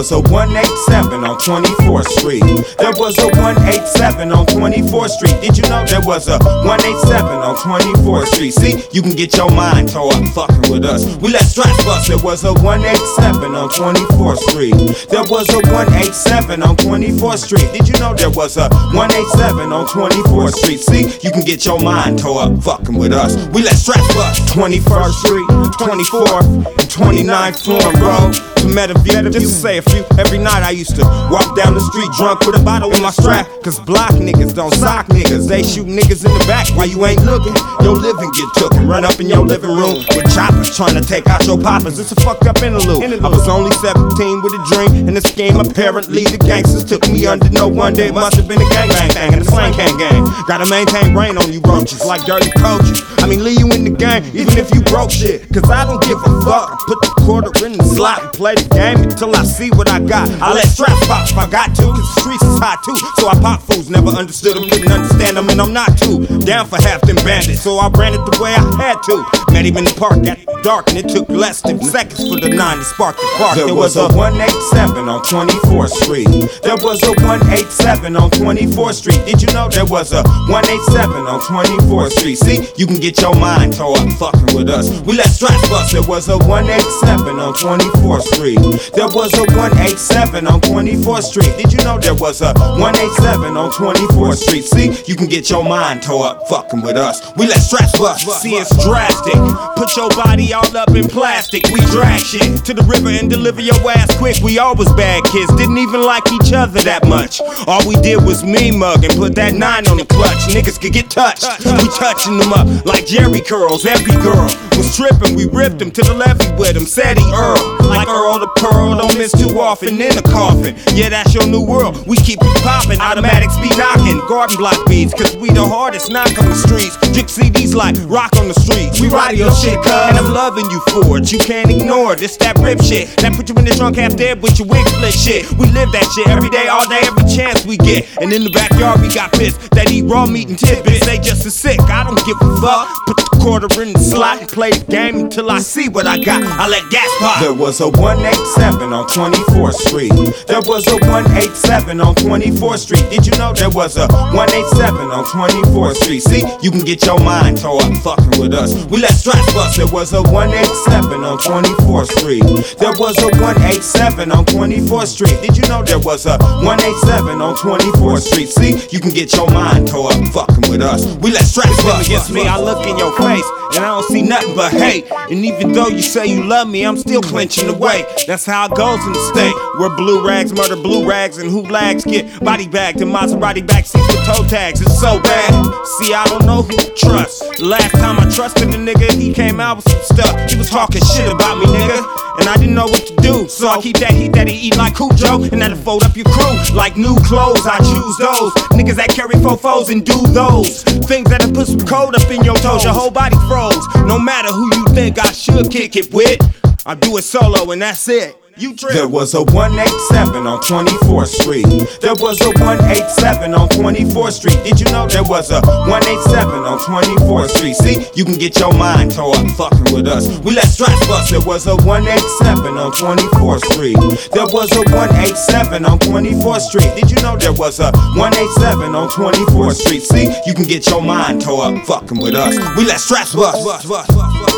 was a 187 on 24th Street. There was a 187 on 24th Street. Did you know there was a 187 on 24th Street? See, you can get your mind tore up fucking with us. We let straps bust. There was a 187 on 24th Street. There was a 187 on 24th Street. Did you know there was a 187 on 24th Street? See, you can get your mind tore up fucking with us. We let straps bust. 21st Street, 24th, and 29th Floor Road. To Metaview, just to say a few. Every night I used to walk down the street drunk with a bottle in my strap. Cause block niggas don't sock niggas. They shoot niggas in the back while you ain't looking. Your living get took and run up in your living room with choppers trying to take out your poppers. It's a fucked up interlude. I was only 17 with a dream and a scheme. Apparently the gangsters took me under. No wonder it must have been a gangbang thing and a slang can gang. Gotta maintain brain on you roaches like dirty coaches. I mean leave you in the game even if you broke shit. Cause I don't give a fuck. I put the quarter in the slot and play the game until I see what I got. I let straps pop if I got to, cause the streets is hot too. So I pop fools, never understood them, didn't understand them, and I'm not too down for half them bandits. So I ran it the way I had to. Met him in the park at dark, and it took less than seconds for the 9 to spark the park. There was a 187 on 24th Street. There was a 187 on 24th Street. Did you know there was a 187 on 24th Street? See, you can get your mind tore up fucking with us. We let straps bust. There was a 187 on 24th Street. There was a 187 on 24th Street. Did you know there was a 187 on 24th Street? See, you can get your mind tore up fucking with us. We let straps bust. See, it's drastic. Put your body all up in plastic. We drag shit to the river and deliver your ass quick. We always bad kids, didn't even like each other that much. All we did was me mug and put that 9 on the clutch. Niggas could get touched. We touching them up like Jerry curls. Every girl was tripping. We ripped them to the levee with them. Said he Earl, like Earl the Pearl. Don't miss too often in a coffin. Yeah, that's your new world. We keep it poppin'. Automatics be knocking. Garden block beats, cause we the hardest knock on the streets. Drink CDs like rock on the streets. We ride your shit, cuz. And I'm loving you for it. You can't ignore it. It's that rip shit. That put you in the trunk half dead with your wig split shit. We live that shit every day, all day, every chance we get. And in the backyard we got pissed that eat raw meat and tidbits. They just as sick. I don't give a fuck. Put the quarter in the slot and play the game until I see what I got. I let gas pop. There was a 187 on 24th Street. There was a 187 on 24th Street. Did you know there was a 187 on 24th Street? See, you can get your mind tore up fucking with us. We let straps bust. There was a 187 on 24th Street. There was a 187 on 24th Street. Did you know there was a 187 on 24th Street? See, you can get your mind tore up fucking with us. We let straps bust. Against me, I look in your face and I don't see nothing but hate. And even though you say you love me, I'm still clenching the weight. That's how it goes in the state where blue rags murder blue rags and who lags get body bagged and Maserati backseats with toe tags. It's so bad. See, I don't know who to trust. The last time I trusted a nigga, he came out with some stuff. He was talking shit about me, nigga, and I didn't know what to do. So I keep that heat that he eat like Cujo, and that'll fold up your crew like new clothes. I choose those niggas that carry fofos and do those things that'll put some cold up in your toes. Your whole body froze. No matter who you think I should kick it with, I do it solo and that's it. There was a 187 on 24th Street. There was a 187 on 24th Street. Did you know there was a 187 on 24th Street? See, you can get your mind tore up fucking with us. We let straps bust. There was a 187 on 24th Street. There was a 187 on 24th Street. Did you know there was a 187 on 24th Street? See, you can get your mind tore up fucking with us. We let straps bust.